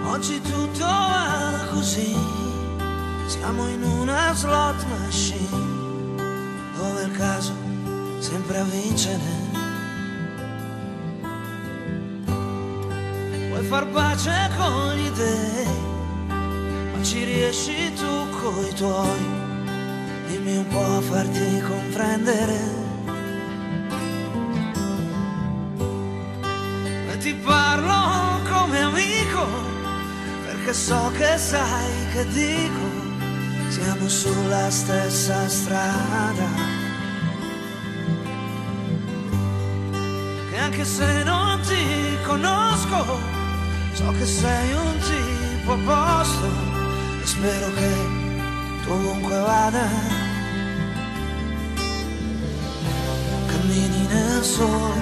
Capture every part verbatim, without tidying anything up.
Oggi tutto va così, siamo in una slot machine, dove il caso sempre a vincere. Vuoi far pace con gli dèi, ma ci riesci tu coi tuoi. Dimmi un po' a farti comprendere. E ti parlo come amico, perché so che sai che dico, siamo sulla stessa strada. Che anche se non ti conosco, so che sei un tipo a posto e spero che tu ovunque vada cammini nel sole,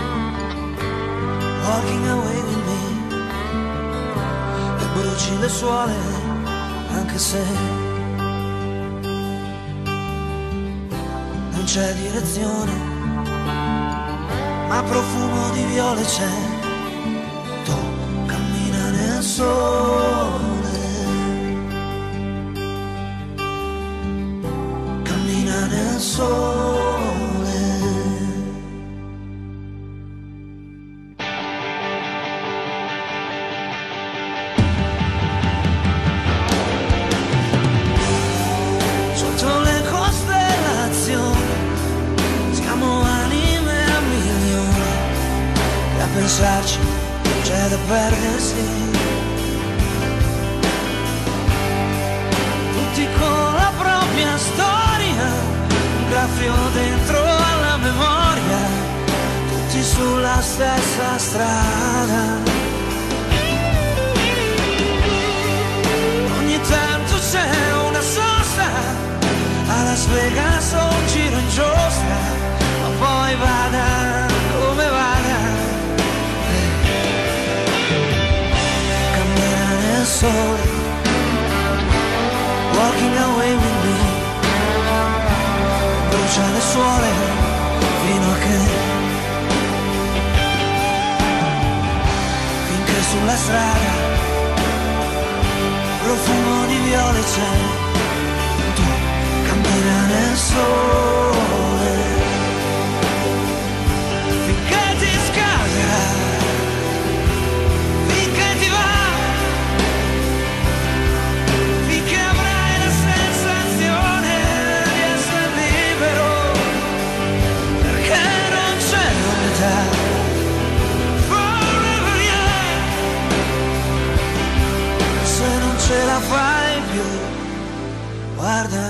walking away with me, e bruci le suole anche se non c'è direzione, ma profumo di viole c'è. Tu cammina nel sole, cammina nel sole. Sotto le costellazioni siamo anime a milioni, che a pensarci c'è da perdersi. Tutti con la propria storia, un graffio dentro alla memoria, tutti sulla stessa strada. Ogni tanto c'è una sosta, a Las Vegas o un giro in giostra, ma poi vada come vada, cammina nel sole, walking away with me, brucia le suole fino a che, finché sulla strada profumo di viole c'è. Tu cammina nel sole finché ti scalda, finché ti va, finché avrai la sensazione di essere libero, perché non c'è novità. Forever young, se non ce la fai più, guarda